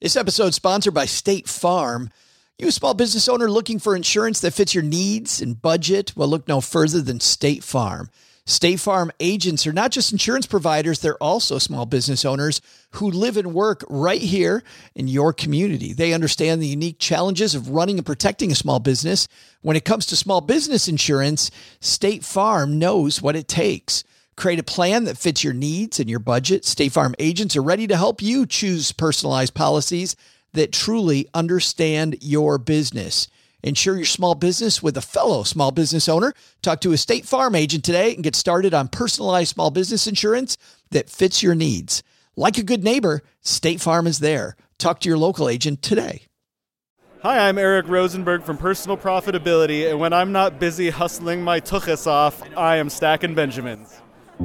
This episode sponsored by State Farm. You a small business owner looking for insurance that fits your needs and budget? Well, look no further than State Farm. State Farm agents are not just insurance providers, they're also small business owners who live and work right here in your community. They understand the unique challenges of running and protecting a small business. When it comes to small business insurance, State Farm knows what it takes. Create a plan that fits your needs and your budget. State Farm agents are ready to help you choose personalized policies that truly understand your business. Insure your small business with a fellow small business owner. Talk to a State Farm agent today and get started on personalized small business insurance that fits your needs. Like a good neighbor, State Farm is there. Talk to your local agent today. Hi, I'm Eric Rosenberg from Personal Profitability, and when I'm not busy hustling my tuchus off, I am stacking Benjamins.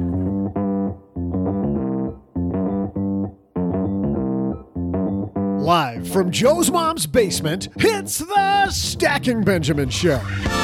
Live from Joe's mom's basement, it's the Stacking Benjamin Show.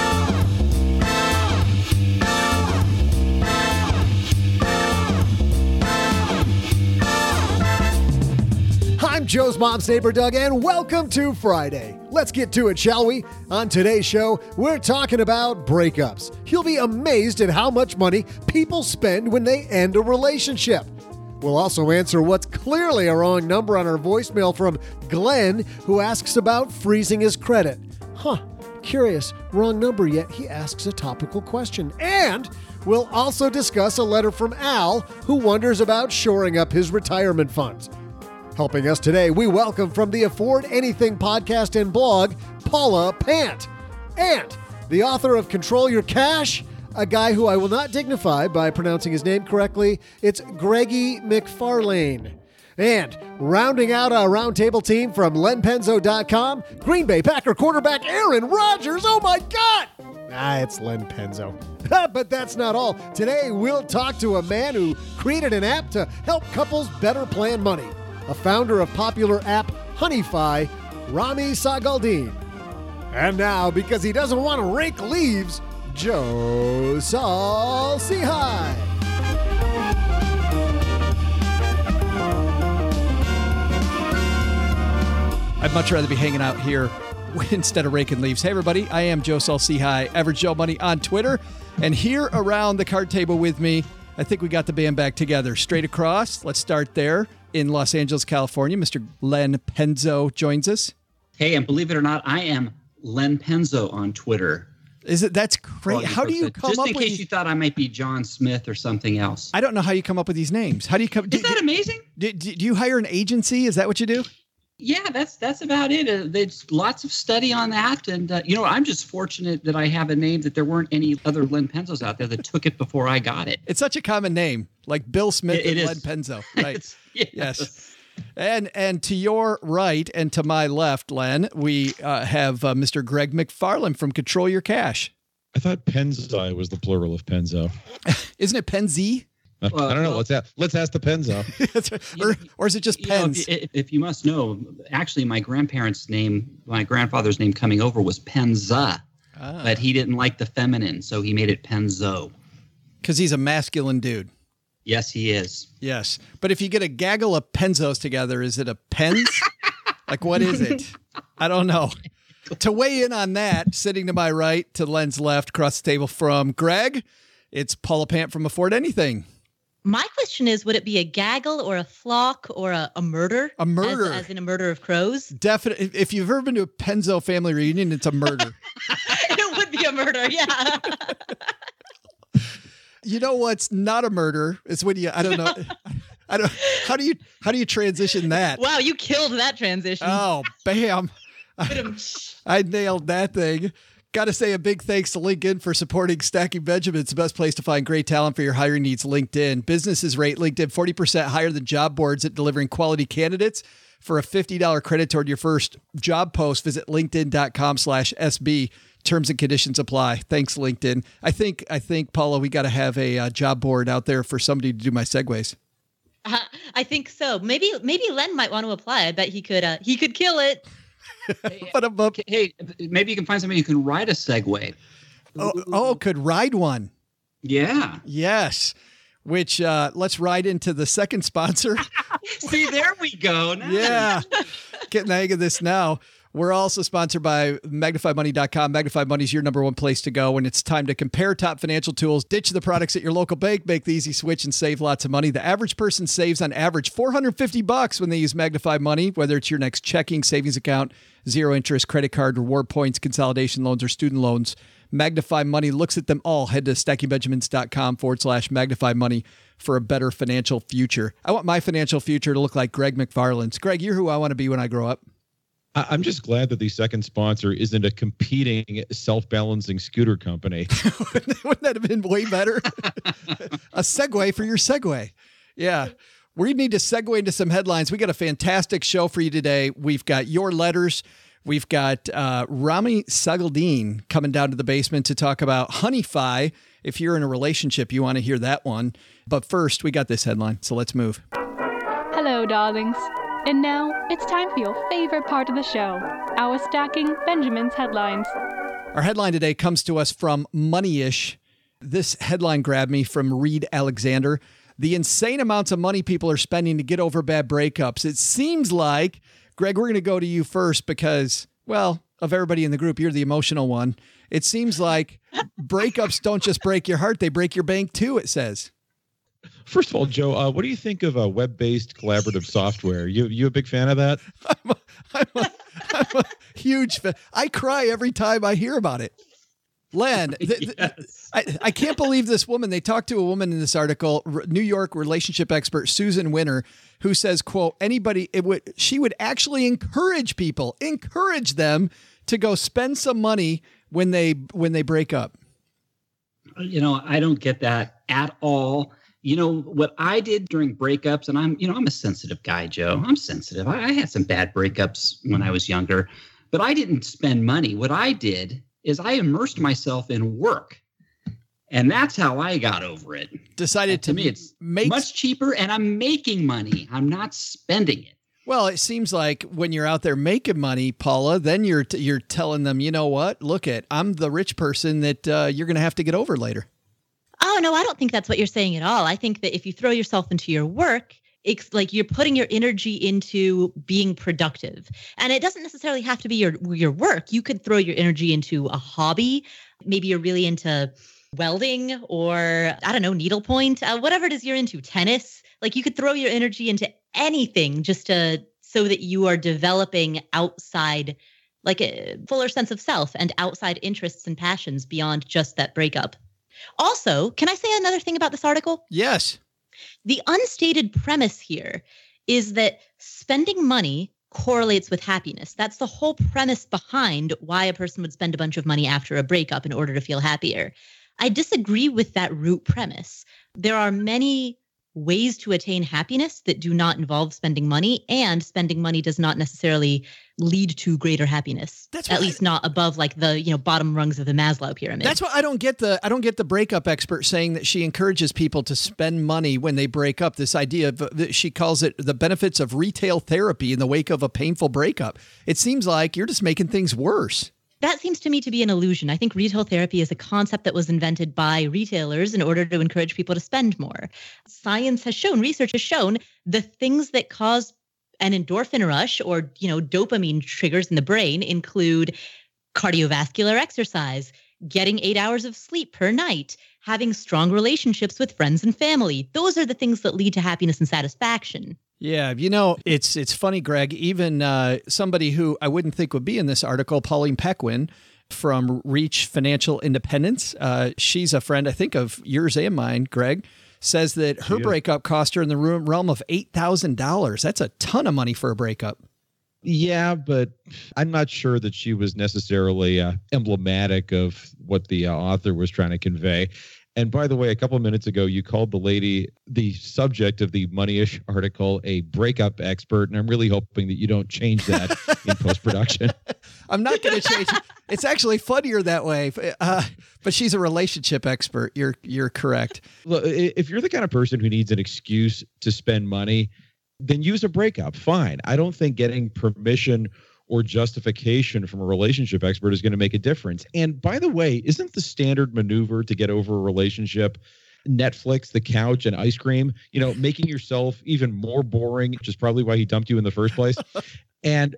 I'm Joe's mom's neighbor, Doug, and welcome to Friday. Let's get to it, shall we? On today's show, we're talking about breakups. You'll be amazed at how much money people spend when they end a relationship. We'll also answer what's clearly a wrong number on our voicemail from Glenn, who asks about freezing his credit. Curious, wrong number, yet he asks a topical question. And we'll also discuss a letter from Al, who wonders about shoring up his retirement funds. Helping us today, we welcome from the Afford Anything podcast and blog, Paula Pant. And the author of Control Your Cash, a guy who I will not dignify by pronouncing his name correctly. It's Greggy McFarlane. And rounding out our roundtable team from lenpenzo.com, Green Bay Packer quarterback Aaron Rodgers. Oh my God! It's Len Penzo. But that's not all. Today, we'll talk to a man who created an app to help couples better plan money. A founder of popular app Honeyfi, Rami Sagaldin. And now, because he doesn't want to rake leaves, Joe Saul-Sehy. I'd much rather be hanging out here instead of raking leaves. Hey, everybody. I am Joe Saul-Sehy, Average Joe Money on Twitter. And here around the card table with me, I think we got the band back together. Straight across, let's start there. In Los Angeles, California, Mr. Len Penzo joins us. Hey, and believe it or not, I am Len Penzo on Twitter. That's great. How do you come up with... Just in case you thought I might be John Smith or something else. I don't know how you come up with these names. How do you come... Isn't that amazing? Do you hire an agency? Is that what you do? Yeah, that's about it. There's lots of study on that. And, I'm just fortunate that I have a name that there weren't any other Len Penzos out there that took it before I got it. It's such a common name, like Bill Smith and Len Penzo. Right. Yes. And to your right and to my left, Len, we have Mr. Greg McFarlane from Control Your Cash. I thought Penzi was the plural of Penzo. Isn't it Penzi? I don't know. Let's ask the Penzo. or is it just Pens? If you must know, actually, my grandfather's name coming over was Penza, but he didn't like the feminine, so he made it Penzo. Because he's a masculine dude. Yes, he is. Yes. But if you get a gaggle of Penzos together, is it a Pens? Like, what is it? I don't know. To weigh in on that, sitting to my right, to Len's left, across the table from Greg, it's Paula Pant from Afford Anything. My question is, would it be a gaggle or a flock or a murder? A murder. As in a murder of crows? Definitely. If you've ever been to a Penzo family reunion, it's a murder. It would be a murder, yeah. You know what's not a murder is when you, how do you transition that? Wow, you killed that transition. Oh, bam. I nailed that thing. Got to say a big thanks to LinkedIn for supporting Stacking Benjamin. It's the best place to find great talent for your hiring needs. LinkedIn. Businesses rate LinkedIn 40% higher than job boards at delivering quality candidates. For a $50 credit toward your first job post, visit linkedin.com/SB. Terms and conditions apply. Thanks, LinkedIn. I think, Paula, we got to have a job board out there for somebody to do my segues. I think so. Maybe Len might want to apply. I bet he could kill it. Hey, maybe you can find somebody who can ride a Segway. Could ride one. Yeah. Yes. Which let's ride into the second sponsor. See, there we go. Nice. Yeah. getting the hang of this now. We're also sponsored by MagnifyMoney.com. Magnify Money is your number one place to go when it's time to compare top financial tools, ditch the products at your local bank, make the easy switch, and save lots of money. The average person saves on average $450 when they use Magnify Money, whether it's your next checking, savings account, zero interest, credit card, reward points, consolidation loans, or student loans. Magnify Money looks at them all. Head to stackingbenjamins.com/Magnify Money for a better financial future. I want my financial future to look like Greg McFarland's. Greg, you're who I want to be when I grow up. I'm just glad that the second sponsor isn't a competing self-balancing scooter company. Wouldn't that have been way better? A segue for your segue. Yeah. We need to segue into some headlines. We got a fantastic show for you today. We've got your letters. We've got Rami Sagaldeen coming down to the basement to talk about Honeyfi. If you're in a relationship, you want to hear that one. But first, we got this headline, so let's move. Hello, darlings. And now, it's time for your favorite part of the show, our Stacking Benjamins headlines. Our headline today comes to us from Moneyish. This headline grabbed me from Reed Alexander. The insane amounts of money people are spending to get over bad breakups. It seems like, Greg, we're going to go to you first because, well, of everybody in the group, you're the emotional one. It seems like breakups don't just break your heart, they break your bank too, it says. First of all, Joe, what do you think of web-based collaborative software? You a big fan of that? I'm a huge fan. I cry every time I hear about it. Len, Yes. I can't believe this woman. They talked to a woman in this article, New York relationship expert Susan Winter, who says, quote, she would actually encourage them to go spend some money when they break up. I don't get that at all. What I did during breakups, and I'm a sensitive guy, Joe. I'm sensitive. I had some bad breakups when I was younger, but I didn't spend money. What I did is I immersed myself in work. And that's how I got over it. Decided to me, it's much cheaper and I'm making money. I'm not spending it. Well, it seems like when you're out there making money, Paula, then you're telling them, you know what? Look I'm the rich person that you're going to have to get over later. Oh, no, I don't think that's what you're saying at all. I think that if you throw yourself into your work, it's like you're putting your energy into being productive. And it doesn't necessarily have to be your work. You could throw your energy into a hobby. Maybe you're really into welding or, I don't know, needlepoint, whatever it is you're into, tennis. Like you could throw your energy into anything just so that you are developing outside, like a fuller sense of self and outside interests and passions beyond just that breakup. Also, can I say another thing about this article? Yes. The unstated premise here is that spending money correlates with happiness. That's the whole premise behind why a person would spend a bunch of money after a breakup in order to feel happier. I disagree with that root premise. There are many ways to attain happiness that do not involve spending money, and spending money does not necessarily lead to greater happiness. At least not above like the bottom rungs of the Maslow pyramid. That's why I don't get the breakup expert saying that she encourages people to spend money when they break up. This idea of she calls it the benefits of retail therapy in the wake of a painful breakup. It seems like you're just making things worse. That seems to me to be an illusion. I think retail therapy is a concept that was invented by retailers in order to encourage people to spend more. Science has shown, research has shown, the things that cause an endorphin rush or, dopamine triggers in the brain include cardiovascular exercise, getting 8 hours of sleep per night, having strong relationships with friends and family. Those are the things that lead to happiness and satisfaction. Yeah, it's funny, Greg, even somebody who I wouldn't think would be in this article, Pauline Pequin from Reach Financial Independence. She's a friend, I think, of yours and mine, Greg, says that her breakup cost her in the realm of $8,000. That's a ton of money for a breakup. Yeah, but I'm not sure that she was necessarily emblematic of what the author was trying to convey. And by the way, a couple of minutes ago, you called the lady, the subject of the Moneyish article, a breakup expert. And I'm really hoping that you don't change that in post-production. I'm not going to change it. It's actually funnier that way. But she's a relationship expert. You're correct. Look, if you're the kind of person who needs an excuse to spend money, then use a breakup. Fine. I don't think getting permission or justification from a relationship expert is going to make a difference. And by the way, isn't the standard maneuver to get over a relationship Netflix, the couch, and ice cream? Making yourself even more boring, which is probably why he dumped you in the first place. And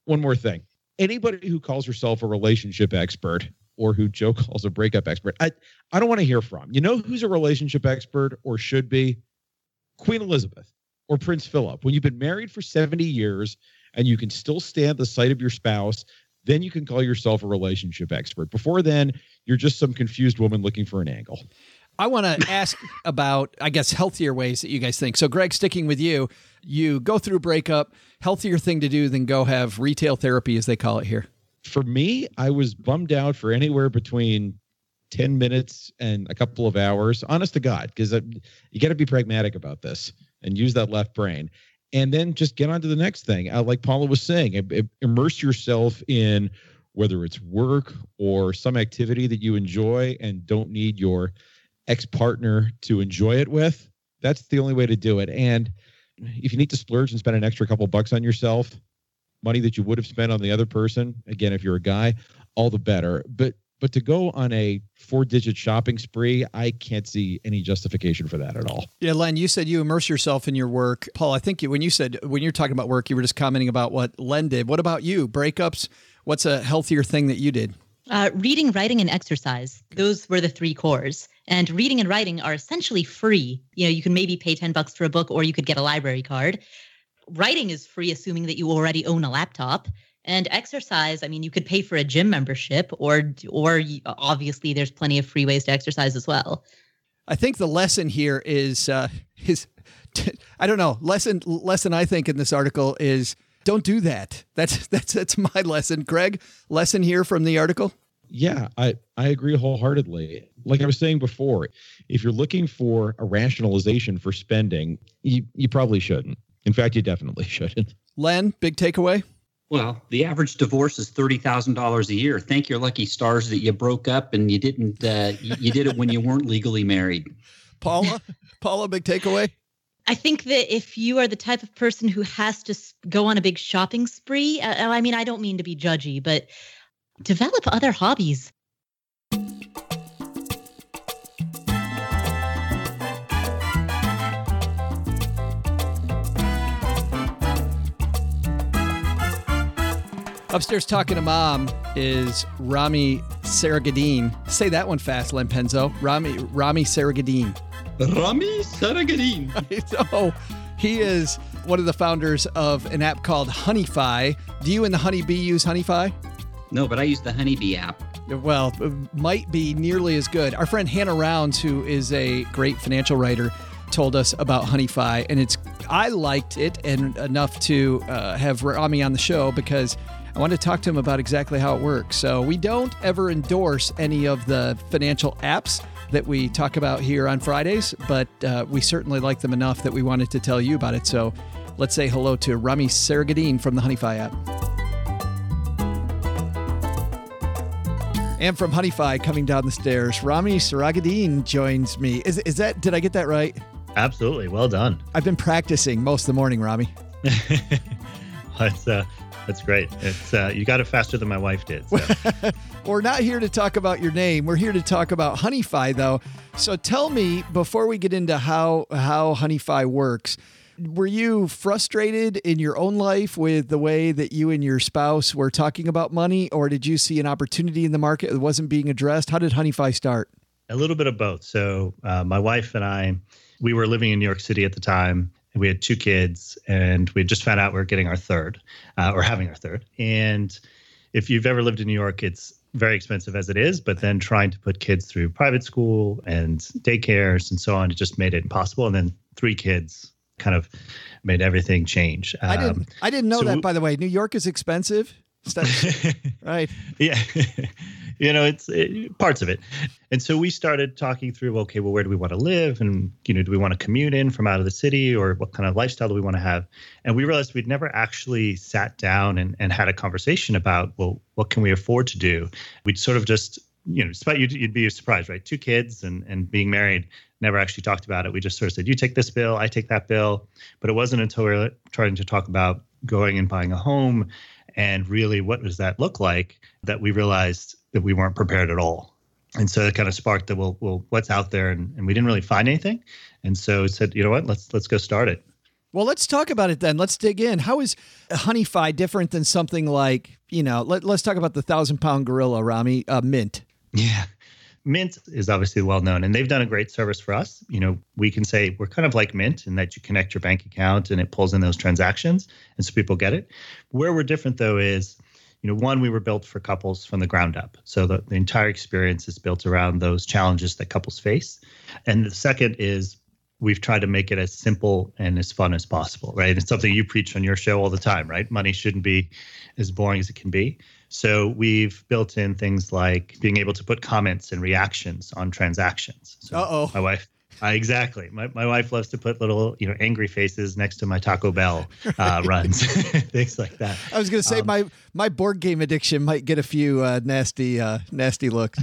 one more thing. Anybody who calls herself a relationship expert or who Joe calls a breakup expert, I don't want to hear from. You know who's a relationship expert or should be? Queen Elizabeth or Prince Philip. When you've been married for 70 years and you can still stand the sight of your spouse, then you can call yourself a relationship expert. Before then, you're just some confused woman looking for an angle. I want to ask about, I guess, healthier ways that you guys think. So, Greg, sticking with you, you go through a breakup, healthier thing to do than go have retail therapy, as they call it here. For me, I was bummed out for anywhere between 10 minutes and a couple of hours, honest to God, because you got to be pragmatic about this and use that left brain. And then just get on to the next thing. Like Paula was saying, immerse yourself in whether it's work or some activity that you enjoy and don't need your ex-partner to enjoy it with. That's the only way to do it. And if you need to splurge and spend an extra couple bucks on yourself, money that you would have spent on the other person, again, if you're a guy, all the better. But to go on a 4-digit shopping spree, I can't see any justification for that at all. Yeah, Len, you said you immerse yourself in your work. Paul, I think when you're talking about work, you were just commenting about what Len did. What about you? Breakups? What's a healthier thing that you did? Reading, writing, and exercise. Those were the 3 cores. And reading and writing are essentially free. You know, you can maybe pay $10 for a book, or you could get a library card. Writing is free, assuming that you already own a laptop. And exercise, I mean, you could pay for a gym membership, or obviously there's plenty of free ways to exercise as well. I think the lesson here is I don't know. Lesson I think in this article is don't do that. That's my lesson. Greg, lesson here from the article? Yeah, I agree wholeheartedly. Like I was saying before, if you're looking for a rationalization for spending, you probably shouldn't. In fact, you definitely shouldn't. Len, big takeaway? Well, the average divorce is $30,000 a year. Thank your lucky stars that you broke up and you didn't. You did it when you weren't legally married. Paula, big takeaway? I think that if you are the type of person who has to go on a big shopping spree, I mean, I don't mean to be judgy, but develop other hobbies. Upstairs talking to Mom is Rami Saragadin. Say that one fast, Len Penzo. Rami Saragadin. Rami Saragadin. Oh, he is one of the founders of an app called Honeyfi. Do you and the Honeybee use Honeyfi? No, but I use the Honeybee app. Well, it might be nearly as good. Our friend Hannah Rounds, who is a great financial writer, told us about Honeyfi, and I liked it and enough to have Rami on the show because I wanted to talk to him about exactly how it works. So we don't ever endorse any of the financial apps that we talk about here on Fridays, but we certainly like them enough that we wanted to tell you about it. So let's say hello to Rami Saragadin from the Honeyfi app. And from Honeyfi, coming down the stairs, Rami Saragadin joins me. Is that, did I get that right? Absolutely. Well done. I've been practicing most of the morning, Rami. That's great. It's you got it faster than my wife did. So. We're not here to talk about your name. We're here to talk about Honeyfi, though. So tell me, before we get into how Honeyfi works, were you frustrated in your own life with the way that you and your spouse were talking about money, or did you see an opportunity in the market that wasn't being addressed? How did Honeyfi start? A little bit of both. So my wife and I, we were living in New York City at the time. We had 2 kids, and we had just found out we were getting our third, or having our third. And if you've ever lived in New York, it's very expensive as it is, but then trying to put kids through private school and daycares and so on, it just made it impossible. And then 3 kids kind of made everything change. I didn't know that, by the way. New York is expensive. Right. Yeah. It's parts of it. And so we started talking through, okay, well, where do we want to live? And, do we want to commute in from out of the city, or what kind of lifestyle do we want to have? And we realized we'd never actually sat down and had a conversation about, well, what can we afford to do? We'd sort of just, despite you'd be surprised, right? 2 kids and being married, never actually talked about it. We just sort of said, you take this bill, I take that bill. But it wasn't until we were trying to talk about going and buying a home and really what does that look like that we realized that we weren't prepared at all. And so it kind of sparked that, well, what's out there? And we didn't really find anything. And so it said, you know what, let's go start it. Well, let's talk about it then. Let's dig in. How is HoneyFi different than something like, let's talk about the 1,000-pound gorilla, Rami, Mint. Yeah. Mint is obviously well known, and they've done a great service for us. We can say we're kind of like Mint in that you connect your bank account and it pulls in those transactions, and so people get it. Where we're different, though, is, one, we were built for couples from the ground up. So the entire experience is built around those challenges that couples face. And the second is we've tried to make it as simple and as fun as possible, right? It's something you preach on your show all the time, right? Money shouldn't be as boring as it can be. So we've built in things like being able to put comments and reactions on transactions. So my wife, exactly. My wife loves to put little, angry faces next to my Taco Bell runs, things like that. I was going to say my board game addiction might get a few nasty looks.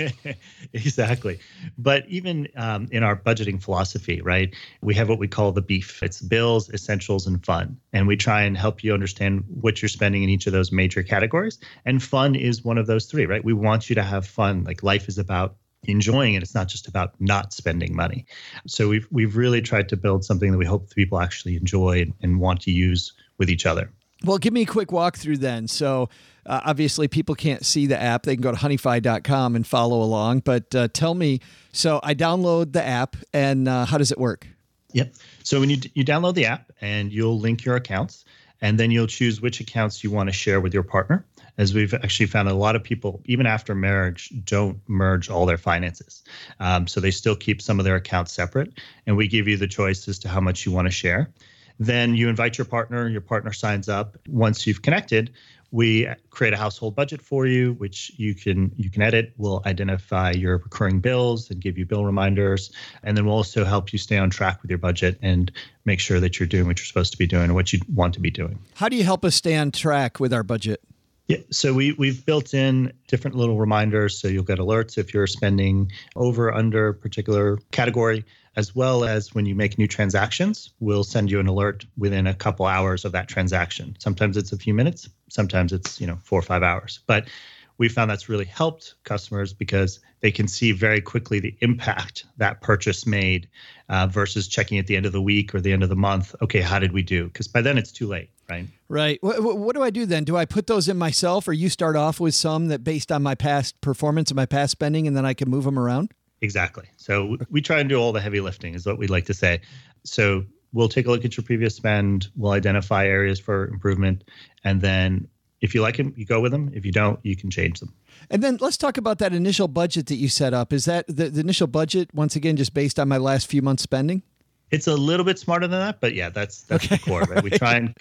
Exactly. But even in our budgeting philosophy, right, we have what we call the BEEF. It's bills, essentials, and fun. And we try and help you understand what you're spending in each of those major categories. And fun is one of those three, right? We want you to have fun. Like, life is about enjoying it. It's not just about not spending money. So we've really tried to build something that we hope people actually enjoy and want to use with each other. Well, give me a quick walkthrough then. So obviously people can't see the app. They can go to honeyfi.com and follow along. But tell me, so I download the app and how does it work? Yep. So when you download the app, and you'll link your accounts, and then you'll choose which accounts you want to share with your partner. As we've actually found, a lot of people, even after marriage, don't merge all their finances. So they still keep some of their accounts separate, and we give you the choice as to how much you want to share. Then you invite your partner signs up. Once you've connected, we create a household budget for you, which you can edit. We'll identify your recurring bills and give you bill reminders. And then we'll also help you stay on track with your budget and make sure that you're doing what you're supposed to be doing and what you want to be doing. How do you help us stay on track with our budget? Yeah, so we've built in different little reminders. So you'll get alerts if you're spending over, under a particular category, as well as when you make new transactions, we'll send you an alert within a couple hours of that transaction. Sometimes it's a few minutes, sometimes it's 4 or 5 hours. But we found that's really helped customers because they can see very quickly the impact that purchase made versus checking at the end of the week or the end of the month. Okay, how did we do? Because by then it's too late, right? Right. What do I do then? Do I put those in myself, or you start off with some that based on my past performance and my past spending, and then I can move them around? Exactly. So we try and do all the heavy lifting is what we'd like to say. So we'll take a look at your previous spend. We'll identify areas for improvement. And then if you like them, you go with them. If you don't, you can change them. And then let's talk about that initial budget that you set up. Is that the initial budget, once again, just based on my last few months spending? It's a little bit smarter than that, but yeah, that's okay. The core of it. We try and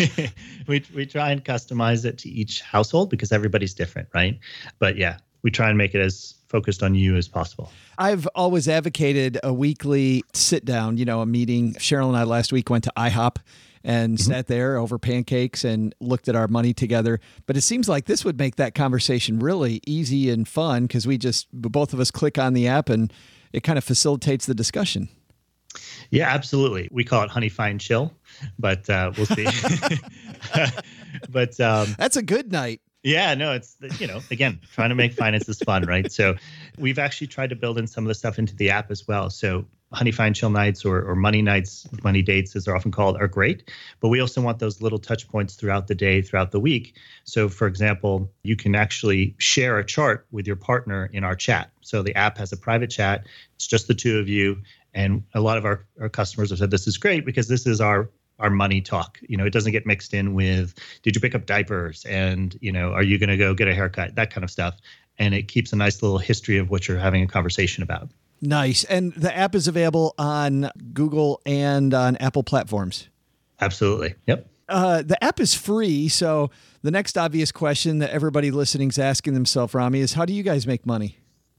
we try and customize it to each household because everybody's different, right? But yeah, we try and make it as focused on you as possible. I've always advocated a weekly sit down, a meeting. Cheryl and I last week went to IHOP and sat there over pancakes and looked at our money together. But it seems like this would make that conversation really easy and fun because both of us click on the app and it kind of facilitates the discussion. Yeah, absolutely. We call it HoneyFi and Chill, but we'll see. But that's a good night. Yeah, no, it's, again, trying to make finances fun, right? So we've actually tried to build in some of the stuff into the app as well. So HoneyFi and Chill nights or money nights, money dates, as they're often called, are great. But we also want those little touch points throughout the day, throughout the week. So, for example, you can actually share a chart with your partner in our chat. So the app has a private chat. It's just the two of you. And a lot of our customers have said this is great because this is our money talk. It doesn't get mixed in with, did you pick up diapers? And, are you going to go get a haircut? That kind of stuff. And it keeps a nice little history of what you're having a conversation about. Nice. And the app is available on Google and on Apple platforms. Absolutely. Yep. The app is free. So the next obvious question that everybody listening is asking themselves, Rami, is how do you guys make money?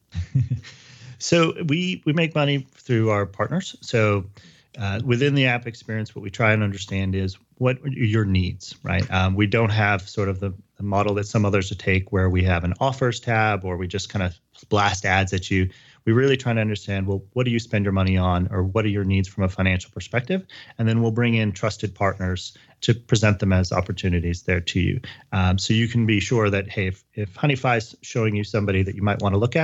So we make money through our partners. So within the app experience, what we try and understand is what are your needs, right? We don't have sort of the model that some others would take where we have an offers tab or we just kind of blast ads at you. We really try to understand, well, what do you spend your money on, or what are your needs from a financial perspective? And then we'll bring in trusted partners to present them as opportunities there to you. So you can be sure that, hey, if HoneyFi is showing you somebody that you might want to look at,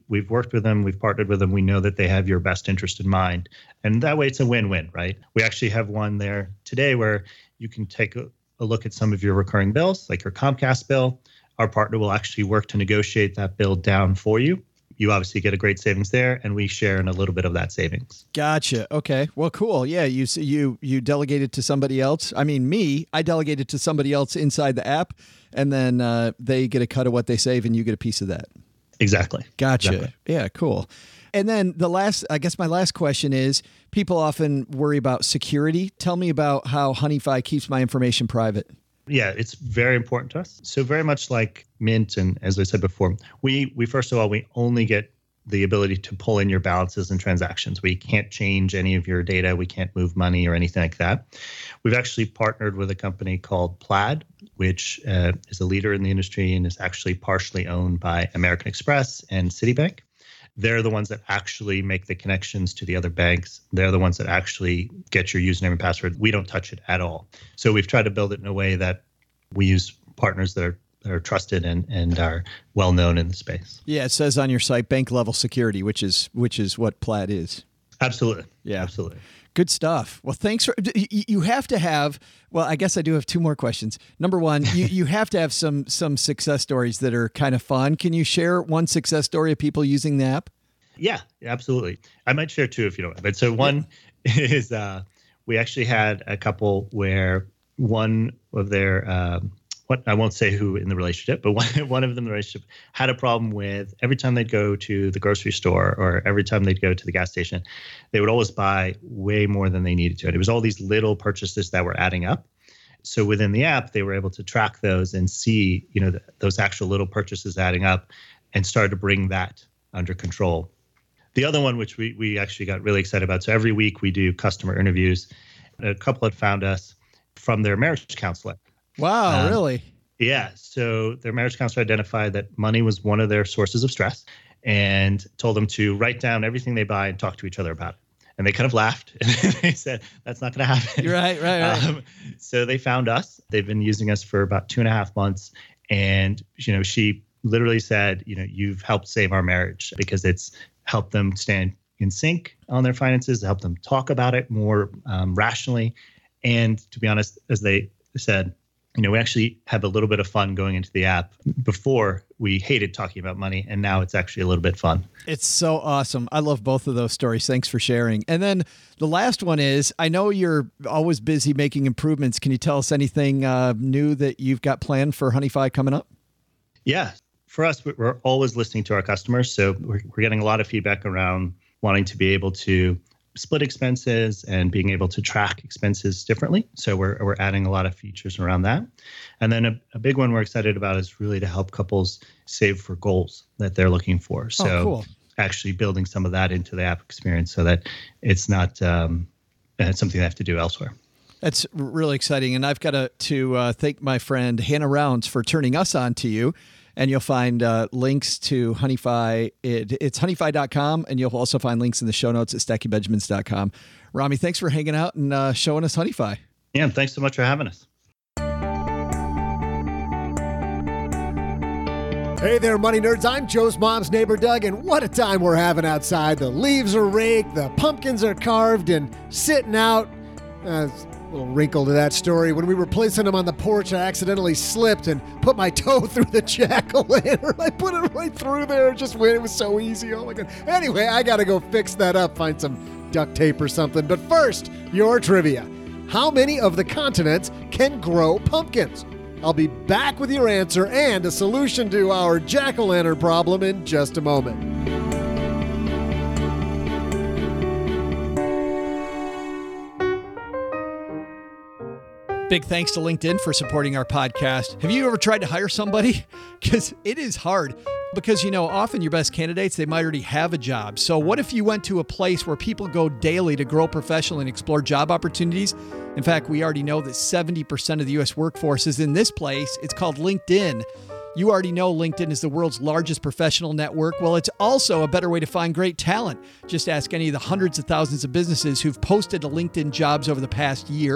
We've worked with them. We've partnered with them. We know that they have your best interest in mind. And that way it's a win-win, right? We actually have one there today where you can take a look at some of your recurring bills, like your Comcast bill. Our partner will actually work to negotiate that bill down for you. You obviously get a great savings there, and we share in a little bit of that savings. Gotcha. Okay. Well, cool. Yeah, you delegated to somebody else. I mean, I delegated to somebody else inside the app, and then they get a cut of what they save, and you get a piece of that. Exactly. Gotcha. Exactly. Yeah, cool. And then my last question is, people often worry about security. Tell me about how Honeyfi keeps my information private. Yeah, it's very important to us. So very much like Mint, and as I said before, we first of all, we only get the ability to pull in your balances and transactions. We can't change any of your data. We can't move money or anything like that. We've actually partnered with a company called Plaid, which is a leader in the industry and is actually partially owned by American Express and Citibank. They're the ones that actually make the connections to the other banks. They're the ones that actually get your username and password. We don't touch it at all. So we've tried to build it in a way that we use partners that are trusted and are well known in the space. Yeah, it says on your site bank level security, which is what Plaid is. Absolutely. Yeah. Absolutely. Good stuff. Well, thanks for, you have to have, well, I guess I do have two more questions. Number one, you have to have some success stories that are kind of fun. Can you share one success story of people using the app? Yeah, absolutely. I might share two if you don't. But so one is we actually had a couple where one of their, I won't say who in the relationship, but one of them in the relationship had a problem with every time they'd go to the grocery store or every time they'd go to the gas station, they would always buy way more than they needed to. And it was all these little purchases that were adding up. So within the app, they were able to track those and see, those actual little purchases adding up and started to bring that under control. The other one, which we actually got really excited about. So every week we do customer interviews. A couple had found us from their marriage counselor. Wow, really? Yeah. So their marriage counselor identified that money was one of their sources of stress and told them to write down everything they buy and talk to each other about it. And they kind of laughed and they said, that's not going to happen. Right. So they found us. They've been using us for about 2.5 months. And, she literally said, you've helped save our marriage because it's helped them stand in sync on their finances, help them talk about it more rationally. And to be honest, as they said, we actually have a little bit of fun going into the app. Before, we hated talking about money, and now it's actually a little bit fun. It's so awesome. I love both of those stories. Thanks for sharing. And then the last one is, I know you're always busy making improvements. Can you tell us anything new that you've got planned for Honeyfi coming up? Yeah. For us, we're always listening to our customers. So we're getting a lot of feedback around wanting to be able to split expenses and being able to track expenses differently. So we're adding a lot of features around that. And then a big one we're excited about is really to help couples save for goals that they're looking for. So cool. Actually building some of that into the app experience so that it's not something they have to do elsewhere. That's really exciting. And I've got to thank my friend Hannah Rounds for turning us on to you. And you'll find links to Honeyfi. It's honeyfi.com, and you'll also find links in the show notes at stackybenjamins.com. Rami, thanks for hanging out and showing us Honeyfi. Yeah, and thanks so much for having us. Hey there, money nerds. I'm Joe's mom's neighbor, Doug, and what a time we're having outside. The leaves are raked, the pumpkins are carved and sitting out. Little wrinkle to that story. When we were placing them on the porch, I accidentally slipped and put my toe through the jack-o'-lantern. I put it right through there. It was so easy. Oh my God. Anyway, I got to go fix that up, find some duct tape or something. But first, your trivia. How many of the continents can grow pumpkins? I'll be back with your answer and a solution to our jack-o'-lantern problem in just a moment. Big thanks to LinkedIn for supporting our podcast. Have you ever tried to hire somebody? Because it is hard. Because, often your best candidates, they might already have a job. So what if you went to a place where people go daily to grow professionally and explore job opportunities? In fact, we already know that 70% of the U.S. workforce is in this place. It's called LinkedIn. You already know LinkedIn is the world's largest professional network. Well, it's also a better way to find great talent. Just ask any of the hundreds of thousands of businesses who've posted to LinkedIn jobs over the past year.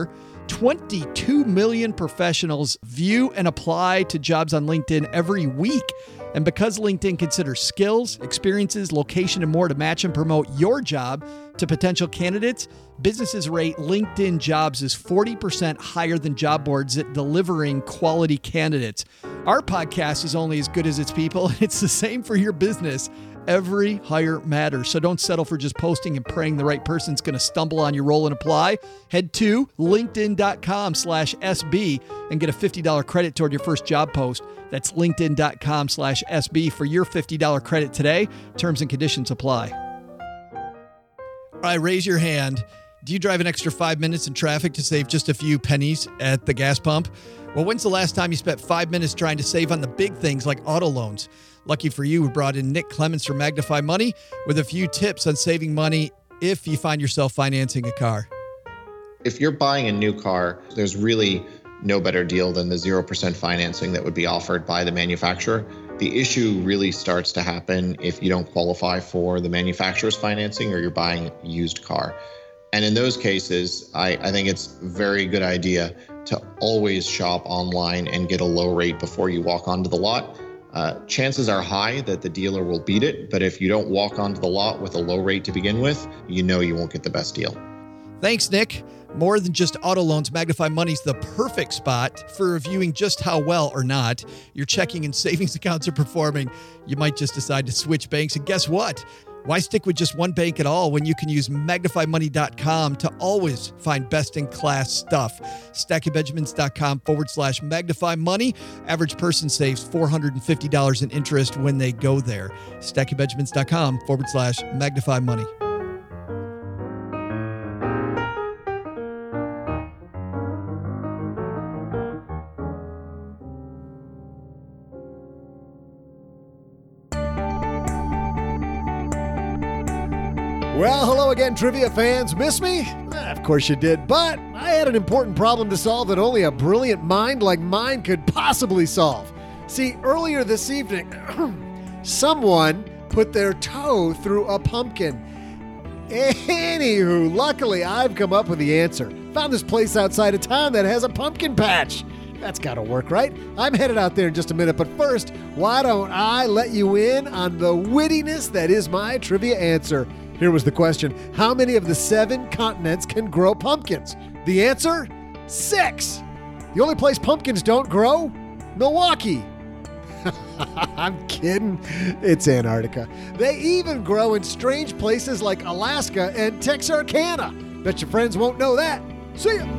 22 million professionals view and apply to jobs on LinkedIn every week. And because LinkedIn considers skills, experiences, location, and more to match and promote your job to potential candidates, businesses rate LinkedIn Jobs as 40% higher than job boards at delivering quality candidates. Our podcast is only as good as its people, and it's the same for your business. Every hire matters. So don't settle for just posting and praying the right person's going to stumble on your role and apply. Head to linkedin.com/SB and get a $50 credit toward your first job post. That's linkedin.com/SB for your $50 credit today. Terms and conditions apply. All right, raise your hand. Do you drive an extra 5 minutes in traffic to save just a few pennies at the gas pump? Well, when's the last time you spent 5 minutes trying to save on the big things like auto loans? Lucky for you, we brought in Nick Clemens from Magnify Money with a few tips on saving money if you find yourself financing a car. If you're buying a new car, there's really no better deal than the 0% financing that would be offered by the manufacturer. The issue really starts to happen if you don't qualify for the manufacturer's financing or you're buying a used car. And in those cases, I think it's a very good idea to always shop online and get a low rate before you walk onto the lot. Chances are high that the dealer will beat it, but if you don't walk onto the lot with a low rate to begin with, you know you won't get the best deal. Thanks, Nick. More than just auto loans, Magnify Money's the perfect spot for reviewing just how well or not your checking and savings accounts are performing. You might just decide to switch banks, and guess what? Why stick with just one bank at all when you can use magnifymoney.com to always find best-in-class stuff? StackingBenjamins.com/Magnify Money. Average person saves $450 in interest when they go there. StackingBenjamins.com/Magnify Money. Well, hello again, trivia fans. Miss me? Of course you did, but I had an important problem to solve that only a brilliant mind like mine could possibly solve. See, earlier this evening, someone put their toe through a pumpkin. Anywho, luckily I've come up with the answer. Found this place outside of town that has a pumpkin patch. That's got to work, right? I'm headed out there in just a minute, but first, why don't I let you in on the wittiness that is my trivia answer? Here was the question: how many of the 7 continents can grow pumpkins? The answer? 6. The only place pumpkins don't grow? Milwaukee. I'm kidding. It's Antarctica. They even grow in strange places like Alaska and Texarkana. Bet your friends won't know that. See ya.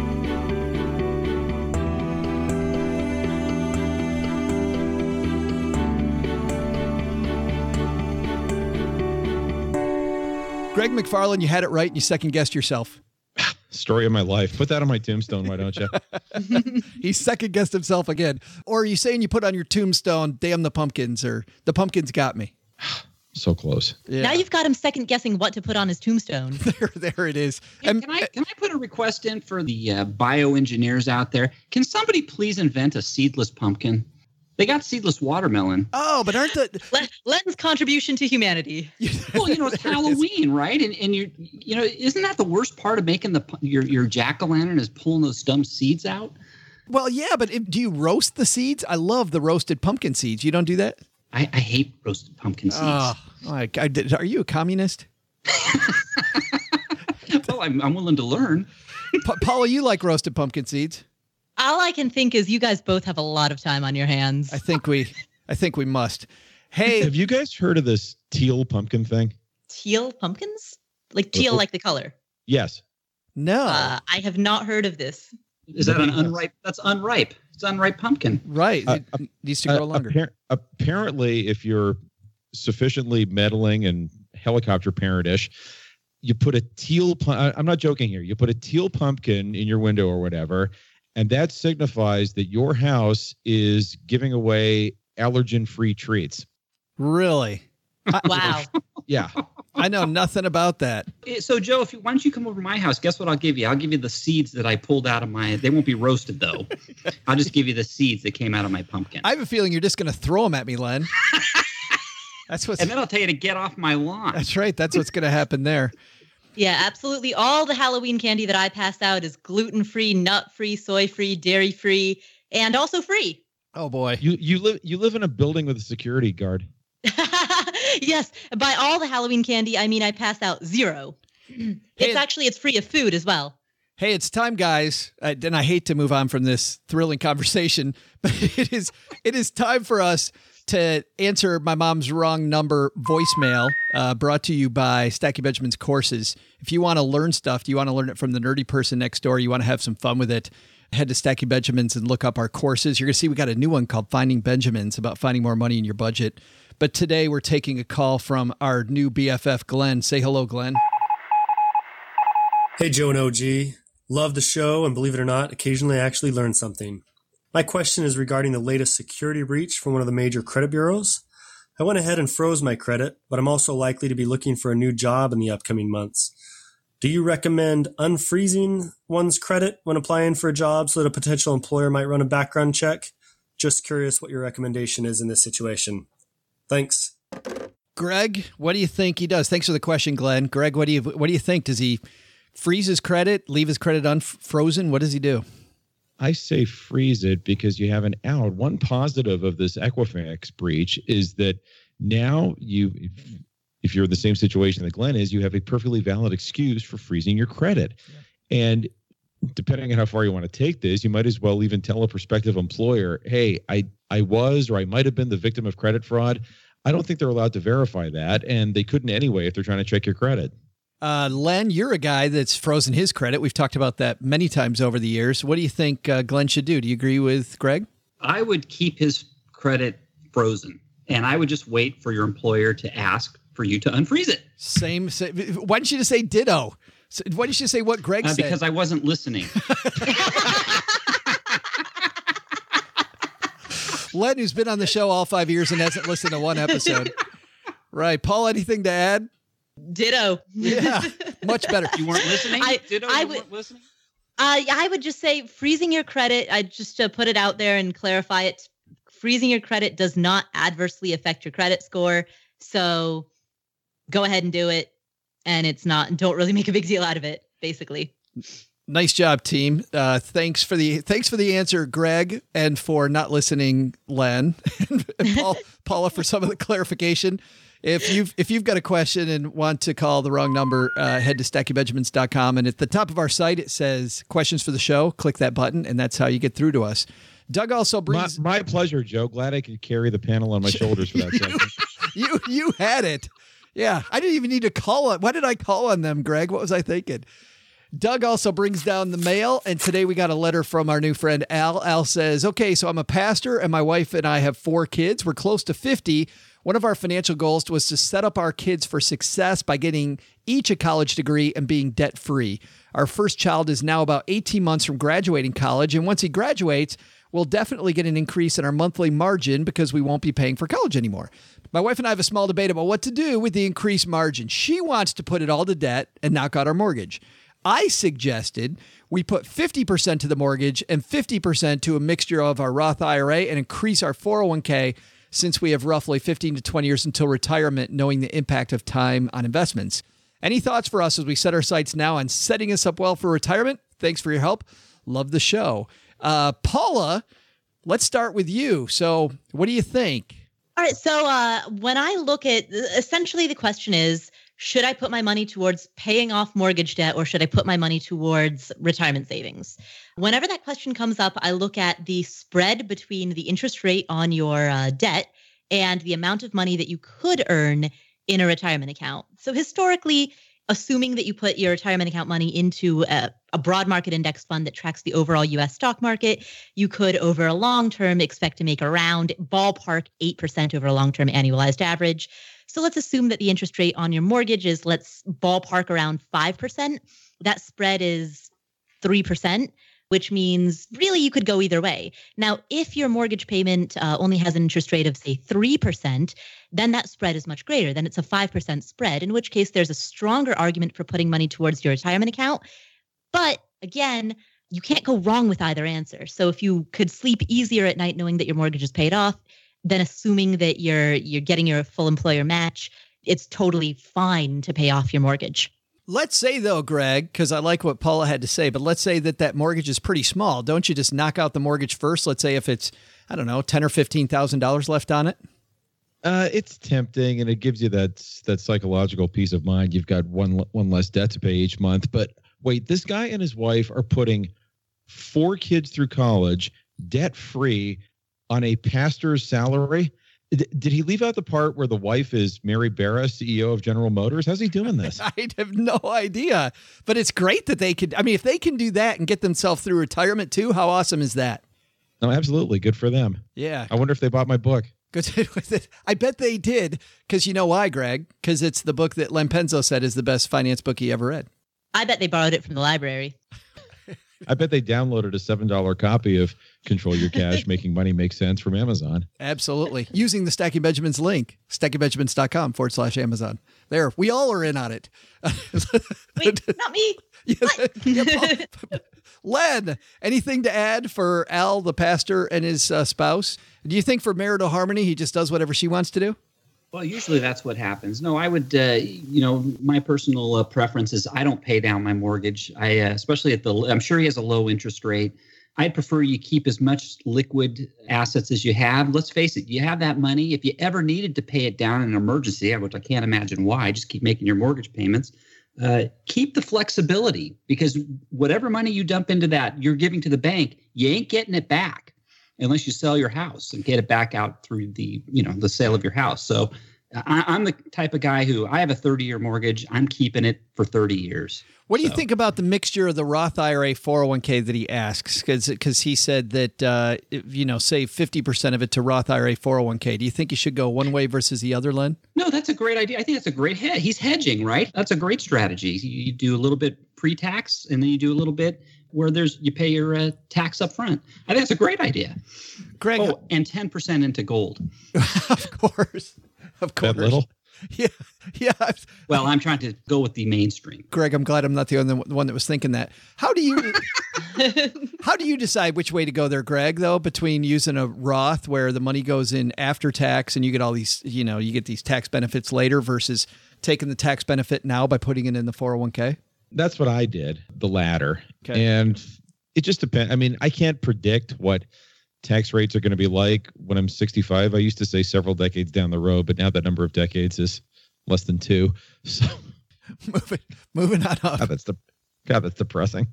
Greg McFarland, you had it right and you second-guessed yourself. Story of my life. Put that on my tombstone, why don't you? He second-guessed himself again. Or are you saying you put on your tombstone, damn the pumpkins, or the pumpkins got me? So close. Yeah. Now you've got him second-guessing what to put on his tombstone. There it is. Hey, can I put a request in for the bioengineers out there? Can somebody please invent a seedless pumpkin? They got seedless watermelon. Oh, but aren't the Len's contribution to humanity. Well, it's Halloween, right? And isn't that the worst part of making your jack-o'-lantern is pulling those dumb seeds out? Well, yeah, but do you roast the seeds? I love the roasted pumpkin seeds. You don't do that? I hate roasted pumpkin seeds. Oh, my God. Are you a communist? Well, I'm willing to learn. Paula, you like roasted pumpkin seeds? All I can think is you guys both have a lot of time on your hands. I think we must. Hey, have you guys heard of this teal pumpkin thing? Teal pumpkins? Like teal, like the color? Yes. No. I have not heard of this. Is that an unripe? That's unripe. It's unripe pumpkin. Right. It needs to grow longer. Apparently, if you're sufficiently meddling and helicopter parent-ish, you put a teal. I'm not joking here. You put a teal pumpkin in your window or whatever, and that signifies that your house is giving away allergen-free treats. Really? Wow. Yeah. I know nothing about that. So, Joe, why don't you come over to my house? Guess what I'll give you? I'll give you the seeds that I pulled out of they won't be roasted, though. I'll just give you the seeds that came out of my pumpkin. I have a feeling you're just going to throw them at me, Len. And then I'll tell you to get off my lawn. That's right. That's what's going to happen there. Yeah, absolutely. All the Halloween candy that I pass out is gluten-free, nut-free, soy-free, dairy-free, and also free. Oh boy. You live in a building with a security guard. Yes, by all the Halloween candy, I mean I pass out zero. It's free of food as well. Hey, it's time, guys. And I hate to move on from this thrilling conversation, but it is time for us to answer my mom's wrong number voicemail, brought to you by Stacking Benjamin's courses. If you want to learn stuff, do you want to learn it from the nerdy person next door? You want to have some fun with it? Head to Stacking Benjamin's and look up our courses. You're going to see we got a new one called Finding Benjamins, about finding more money in your budget. But today we're taking a call from our new BFF, Glenn. Say hello, Glenn. Hey, Joe and OG. Love the show, and believe it or not, occasionally I actually learn something. My question is regarding the latest security breach from one of the major credit bureaus. I went ahead and froze my credit, but I'm also likely to be looking for a new job in the upcoming months. Do you recommend unfreezing one's credit when applying for a job so that a potential employer might run a background check? Just curious what your recommendation is in this situation. Thanks. Greg, what do you think he does? Thanks for the question, Glenn. Greg, what do you think? Does he freeze his credit, leave his credit unfrozen? What does he do? I say freeze it because you have an out. One positive of this Equifax breach is that now if you're in the same situation that Glenn is, you have a perfectly valid excuse for freezing your credit. Yeah. And depending on how far you want to take this, you might as well even tell a prospective employer, hey, I was or I might have been the victim of credit fraud. I don't think they're allowed to verify that, and they couldn't anyway if they're trying to check your credit. Len, you're a guy that's frozen his credit. We've talked about that many times over the years. What do you think Glenn should do? Do you agree with Greg? I would keep his credit frozen, and I would just wait for your employer to ask for you to unfreeze it. Same. Why didn't you just say ditto? Why didn't you say what Greg said? Because I wasn't listening. Len, who's been on the show all 5 years and hasn't listened to one episode. Right. Paul, anything to add? Ditto. Yeah, much better. You weren't listening? Weren't listening? I would just say freezing your credit, just to put it out there and clarify it, freezing your credit does not adversely affect your credit score. So go ahead and do it. And don't really make a big deal out of it, basically. Nice job, team. Thanks for the answer, Greg, and for not listening, Len, and Paula for some of the clarification. If you've got a question and want to call the wrong number, head to stackingbenjamins.com, and at the top of our site it says questions for the show. Click that button, and that's how you get through to us. Doug also brings my pleasure, Joe. Glad I could carry the panel on my shoulders for that second. You had it. Yeah, I didn't even need to call on. Why did I call on them, Greg? What was I thinking? Doug also brings down the mail, and today we got a letter from our new friend Al. Al says, okay, so I'm a pastor, and my wife and I have 4 kids. We're close to 50. One of our financial goals was to set up our kids for success by getting each a college degree and being debt-free. Our first child is now about 18 months from graduating college, and once he graduates, we'll definitely get an increase in our monthly margin because we won't be paying for college anymore. My wife and I have a small debate about what to do with the increased margin. She wants to put it all to debt and knock out our mortgage. I suggested we put 50% to the mortgage and 50% to a mixture of our Roth IRA and increase our 401k since we have roughly 15 to 20 years until retirement, knowing the impact of time on investments. Any thoughts for us as we set our sights now on setting us up well for retirement? Thanks for your help. Love the show. Paula, let's start with you. So what do you think? All right. So when I look at, essentially the question is, should I put my money towards paying off mortgage debt or should I put my money towards retirement savings? Whenever that question comes up, I look at the spread between the interest rate on your debt and the amount of money that you could earn in a retirement account. So historically, assuming that you put your retirement account money into a broad market index fund that tracks the overall U.S. stock market, you could, over a long term, expect to make around ballpark 8% over a long-term annualized average. So let's assume that the interest rate on your mortgage is, let's ballpark around 5%. That spread is 3%, which means really you could go either way. Now, if your mortgage payment only has an interest rate of, say, 3%, then that spread is much greater. Then it's a 5% spread, in which case there's a stronger argument for putting money towards your retirement account. But again, you can't go wrong with either answer. So if you could sleep easier at night knowing that your mortgage is paid off, then assuming that you're getting your full employer match, it's totally fine to pay off your mortgage. Let's say, though, Greg, because I like what Paula had to say, but let's say that mortgage is pretty small. Don't you just knock out the mortgage first? Let's say if it's, I don't know, $10,000 or $15,000 left on it. It's tempting, and it gives you that psychological peace of mind. You've got one less debt to pay each month. But wait, this guy and his wife are putting 4 kids through college, debt-free, on a pastor's salary. Did he leave out the part where the wife is Mary Barra, CEO of General Motors? How's he doing this? I have no idea. But it's great that they could. I mean, if they can do that and get themselves through retirement too, how awesome is that? No, absolutely. Good for them. Yeah. I wonder if they bought my book. I bet they did. Because you know why, Greg? Because it's the book that Len Penzo said is the best finance book he ever read. I bet they borrowed it from the library. I bet they downloaded a $7 copy of Control Your Cash, Making Money Make Sense from Amazon. Absolutely. Using the Stacking Benjamins link, stackingbenjamins.com/Amazon. There, we all are in on it. Wait, not me. Len, anything to add for Al, the pastor, and his spouse? Do you think for marital harmony, he just does whatever she wants to do? Well, usually that's what happens. No, I would, my personal preference is I don't pay down my mortgage. Especially I'm sure he has a low interest rate. I'd prefer you keep as much liquid assets as you have. Let's face it, you have that money. If you ever needed to pay it down in an emergency, which I can't imagine why, just keep making your mortgage payments. Keep the flexibility, because whatever money you dump into that, you're giving to the bank, you ain't getting it back unless you sell your house and get it back out through the sale of your house. So I'm the type of guy who I have a 30-year mortgage. I'm keeping it for 30 years. What do you think about the mixture of the Roth IRA 401k that he asks? Because he said that, save 50% of it to Roth IRA 401k. Do you think you should go one way versus the other, Len? No, that's a great idea. I think that's a great hedge. He's hedging, right? That's a great strategy. You do a little bit pre-tax, and then you do a little bit where you pay your tax up front. I think that's a great idea. Greg, and 10% into gold. Of course. That little? Yeah. Well, I'm trying to go with the mainstream. Greg, I'm glad I'm not the only one that was thinking that. How do you decide which way to go there, Greg, though, between using a Roth where the money goes in after tax and you get all these, you get these tax benefits later versus taking the tax benefit now by putting it in the 401k? That's what I did, the latter. Okay. And it just depends. I mean, I can't predict what tax rates are going to be like when I'm 65. I used to say several decades down the road, but now that number of decades is less than 2. So moving on up. God, that's depressing.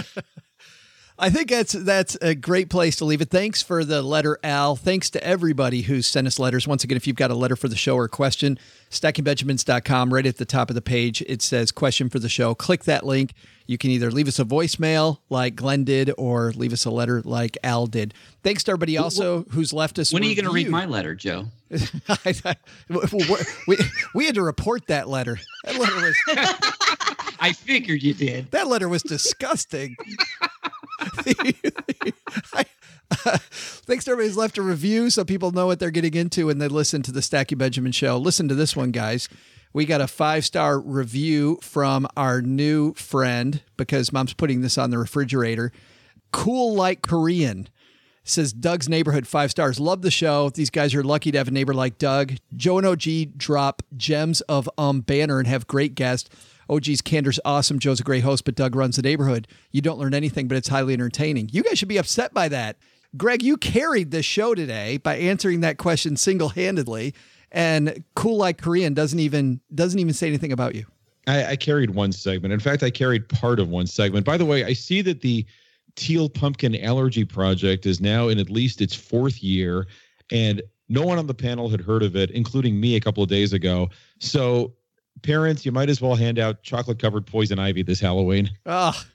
I think that's a great place to leave it. Thanks for the letter, Al. Thanks to everybody who's sent us letters. Once again, if you've got a letter for the show or a question, stackingbenjamins.com, right at the top of the page, it says question for the show. Click that link. You can either leave us a voicemail like Glenn did or leave us a letter like Al did. Thanks to everybody also who's left us. When are you going to read my letter, Joe? We had to report that letter. That letter was. I figured you did. That letter was disgusting. Thanks to everybody who's left a review so people know what they're getting into when they listen to the Stacking Benjamin show. Listen to this one, guys. We got a 5-star review from our new friend because Mom's putting this on the refrigerator. Cool Like Korean says Doug's Neighborhood, 5 stars. Love the show. These guys are lucky to have a neighbor like Doug. Joe and OG drop gems of banner and have great guests. OG's candor's awesome. Joe's a great host, but Doug runs the neighborhood. You don't learn anything, but it's highly entertaining. You guys should be upset by that. Greg, you carried this show today by answering that question single-handedly, and Cool Like Korean doesn't even say anything about you. I carried one segment. In fact, I carried part of one segment. By the way, I see that the Teal Pumpkin Allergy Project is now in at least its 4th year, and no one on the panel had heard of it, including me a couple of days ago. So parents, you might as well hand out chocolate-covered poison ivy this Halloween. Oh.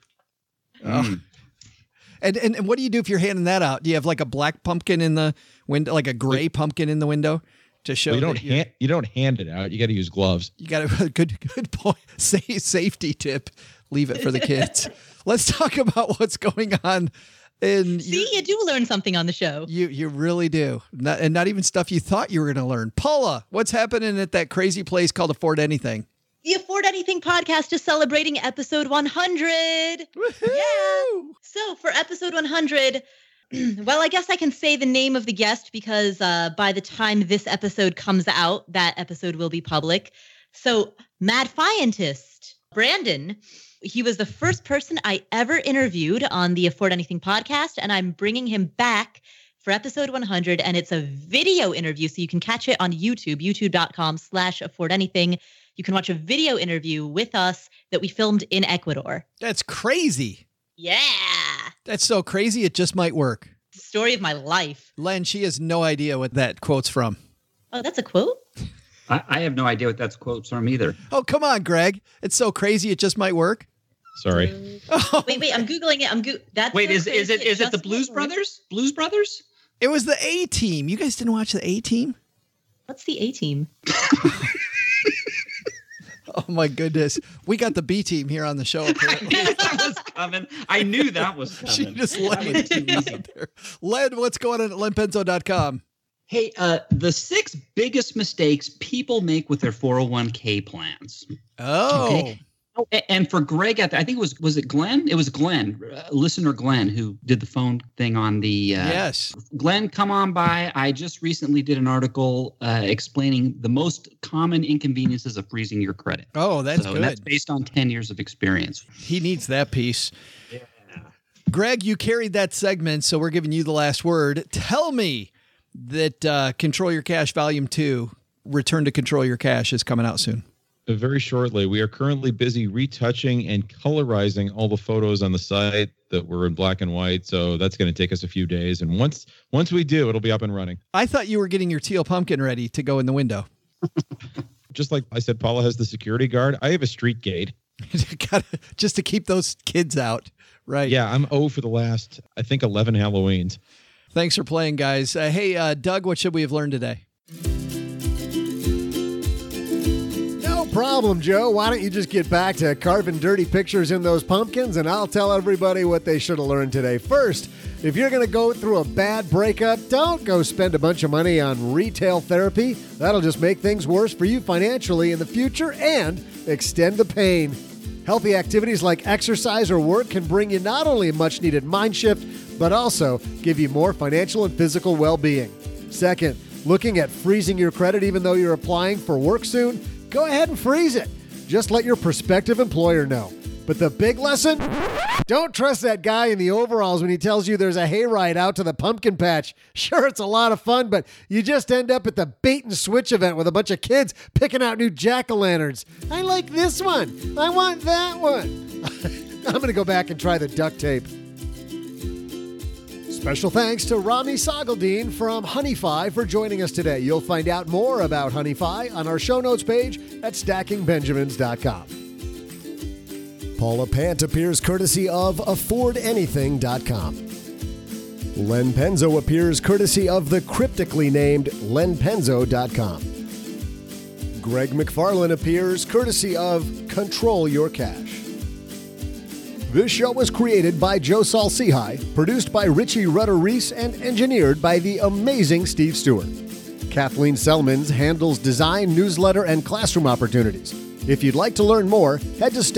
And what do you do if you're handing that out? Do you have like a black pumpkin in the window, like a gray pumpkin in the window to show? Well, you don't hand it out. You got to use gloves. You got a good point. Safety tip. Leave it for the kids. Let's talk about what's going on. You do learn something on the show. You really do. Not even stuff you thought you were going to learn. Paula, what's happening at that crazy place called Afford Anything? The Afford Anything podcast is celebrating episode 100. Woohoo! Yeah. So for episode 100, well, I guess I can say the name of the guest because by the time this episode comes out, that episode will be public. So Mad Fientist Brandon, he was the first person I ever interviewed on the Afford Anything podcast, and I'm bringing him back for episode 100, and it's a video interview, so you can catch it on YouTube, youtube.com/affordanything. You can watch a video interview with us that we filmed in Ecuador. That's crazy. Yeah. That's so crazy, it just might work. Story of my life. Len, she has no idea what that quote's from. Oh, that's a quote? I have no idea what that's quotes from either. Oh, come on, Greg. It's so crazy, it just might work. Sorry. Wait, I'm Googling it. Is it the Blues Brothers? Blues Brothers? It was the A-Team. You guys didn't watch the A-Team? What's the A-Team? Oh, my goodness. We got the B-Team here on the show, apparently. That was coming. I knew that was coming. She just let it out there. Len, what's going on at lenpenzo.com? Hey, the 6 biggest mistakes people make with their 401k plans. Oh. Okay. And for Greg, I think it was it Glenn? It was Glenn, listener Glenn, who did the phone thing on the... yes. Glenn, come on by. I just recently did an article explaining the most common inconveniences of freezing your credit. Oh, that's good. And that's based on 10 years of experience. He needs that piece. Yeah. Greg, you carried that segment, so we're giving you the last word. Tell me that Control Your Cash Volume 2, Return to Control Your Cash, is coming out soon. Very shortly. We are currently busy retouching and colorizing all the photos on the site that were in black and white. So that's going to take us a few days. And once we do, it'll be up and running. I thought you were getting your teal pumpkin ready to go in the window. Just like I said, Paula has the security guard. I have a street gate. Just to keep those kids out. Right. Yeah, I'm O for the last, I think, 11 Halloweens. Thanks for playing, guys. Hey, Doug, what should we have learned today? Problem, Joe. Why don't you just get back to carving dirty pictures in those pumpkins, and I'll tell everybody what they should have learned today. First, if you're going to go through a bad breakup, don't go spend a bunch of money on retail therapy. That'll just make things worse for you financially in the future and extend the pain. Healthy activities like exercise or work can bring you not only a much-needed mind shift, but also give you more financial and physical well-being. Second, looking at freezing your credit even though you're applying for work soon, go ahead and freeze it. Just let your prospective employer know. But the big lesson? Don't trust that guy in the overalls when he tells you there's a hayride out to the pumpkin patch. Sure, it's a lot of fun, but you just end up at the bait and switch event with a bunch of kids picking out new jack-o'-lanterns. I like this one. I want that one. I'm going to go back and try the duct tape. Special thanks to Rami Sagaldeen from Honeyfi for joining us today. You'll find out more about Honeyfi on our show notes page at stackingbenjamins.com. Paula Pant appears courtesy of AffordAnything.com. Len Penzo appears courtesy of the cryptically named lenpenzo.com. Greg McFarlane appears courtesy of Control Your Cash. This show was created by Joe Saul-Sehy, produced by Richie Rutter-Reese, and engineered by the amazing Steve Stewart. Kathleen Selmans handles design, newsletter, and classroom opportunities. If you'd like to learn more, head to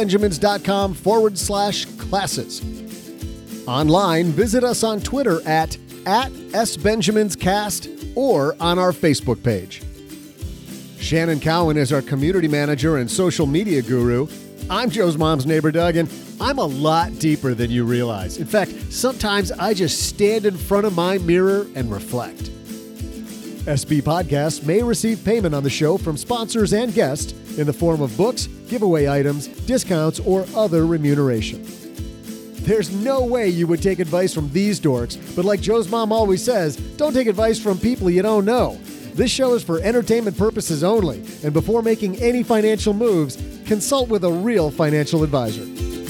stackingbenjamins.com/classes. Online, visit us on Twitter at @SBenjaminsCast or on our Facebook page. Shannon Cowan is our community manager and social media guru. I'm Joe's mom's neighbor, Doug, and I'm a lot deeper than you realize. In fact, sometimes I just stand in front of my mirror and reflect. SB Podcasts may receive payment on the show from sponsors and guests in the form of books, giveaway items, discounts, or other remuneration. There's no way you would take advice from these dorks, but like Joe's mom always says, don't take advice from people you don't know. This show is for entertainment purposes only, and before making any financial moves, consult with a real financial advisor.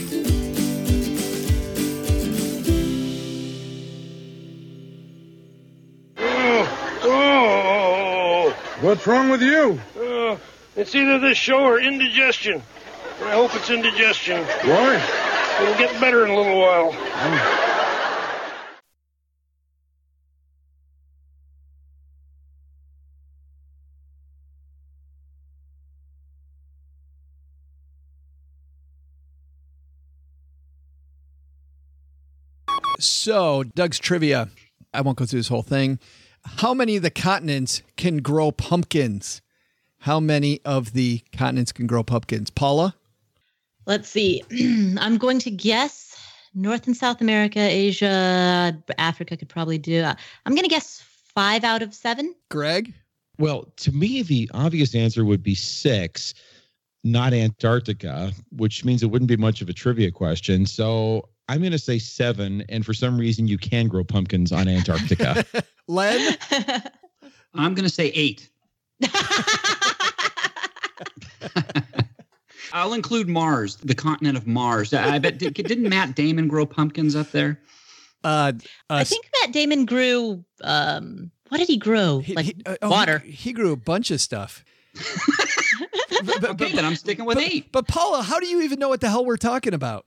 What's wrong with you? It's either this show or indigestion. I hope it's indigestion. Why? It'll get better in a little while. So, Doug's trivia. I won't go through this whole thing. How many of the continents can grow pumpkins? How many of the continents can grow pumpkins? Paula? Let's see. I'm going to guess North and South America, Asia, Africa could probably do. I'm going to guess 5 out of 7. Greg? Well, to me, the obvious answer would be 6, not Antarctica, which means it wouldn't be much of a trivia question. So I'm going to say 7. And for some reason, you can grow pumpkins on Antarctica. Len? I'm going to say 8. I'll include Mars, the continent of Mars. I bet didn't Matt Damon grow pumpkins up there? I think Matt Damon grew. What did he grow? Water. He grew a bunch of stuff. Okay, then I'm sticking with 8. But Paula, how do you even know what the hell we're talking about?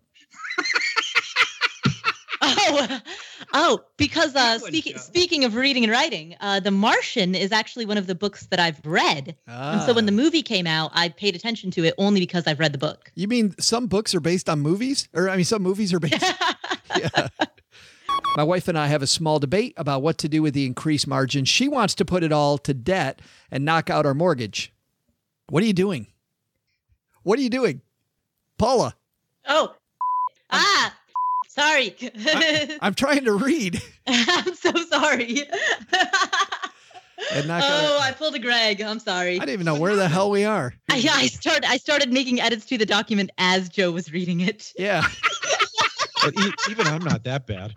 Because speaking of reading and writing, The Martian is actually one of the books that I've read. And so when the movie came out, I paid attention to it only because I've read the book. You mean some books are based on movies? Some movies are based... Yeah. My wife and I have a small debate about what to do with the increased margin. She wants to put it all to debt and knock out our mortgage. What are you doing? What are you doing? Paula. Oh. Sorry. I'm trying to read. I'm so sorry. I pulled a Greg. I'm sorry. I didn't even know where the hell we are. I started making edits to the document as Joe was reading it. Yeah. But even I'm not that bad.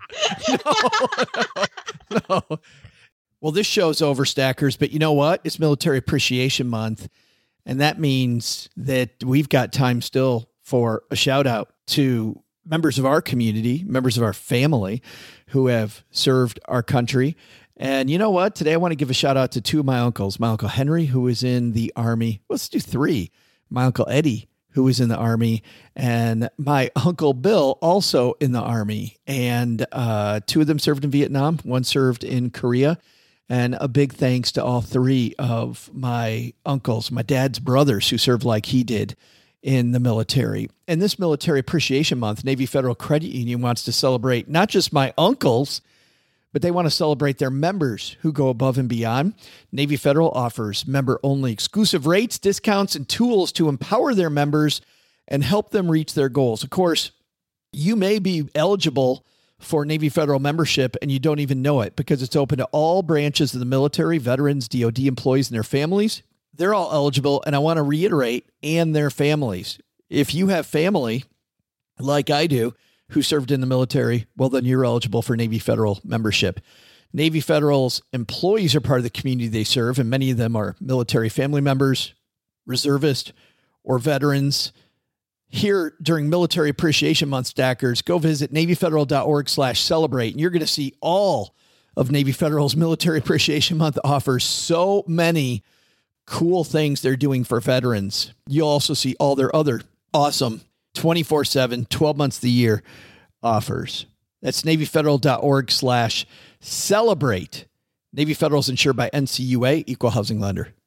No. Well, this show's over, Stackers, but you know what? It's Military Appreciation Month, and that means that we've got time still for a shout out to members of our community, members of our family who have served our country. And you know what? Today I want to give a shout out to 2 of my uncles. My Uncle Henry, who was in the Army. Let's do 3. My Uncle Eddie, who was in the Army, and my Uncle Bill, also in the Army. And 2 of them served in Vietnam. 1 served in Korea. And a big thanks to all 3 of my uncles, my dad's brothers, who served like he did in the military. And this Military Appreciation Month, Navy Federal Credit Union wants to celebrate not just my uncles, but they want to celebrate their members who go above and beyond. Navy Federal offers member-only exclusive rates, discounts, and tools to empower their members and help them reach their goals. Of course, you may be eligible for Navy Federal membership and you don't even know it because it's open to all branches of the military, veterans, DOD employees, and their families. They're all eligible, and I want to reiterate, and their families. If you have family, like I do, who served in the military, well, then you're eligible for Navy Federal membership. Navy Federal's employees are part of the community they serve, and many of them are military family members, reservists, or veterans. Here during Military Appreciation Month, Stackers, go visit NavyFederal.org/celebrate, and you're going to see all of Navy Federal's Military Appreciation Month offers so many cool things they're doing for veterans. You'll also see all their other awesome 24/7, 12 months of the year offers. That's NavyFederal.org/celebrate. Navy Federal is insured by NCUA, Equal Housing Lender.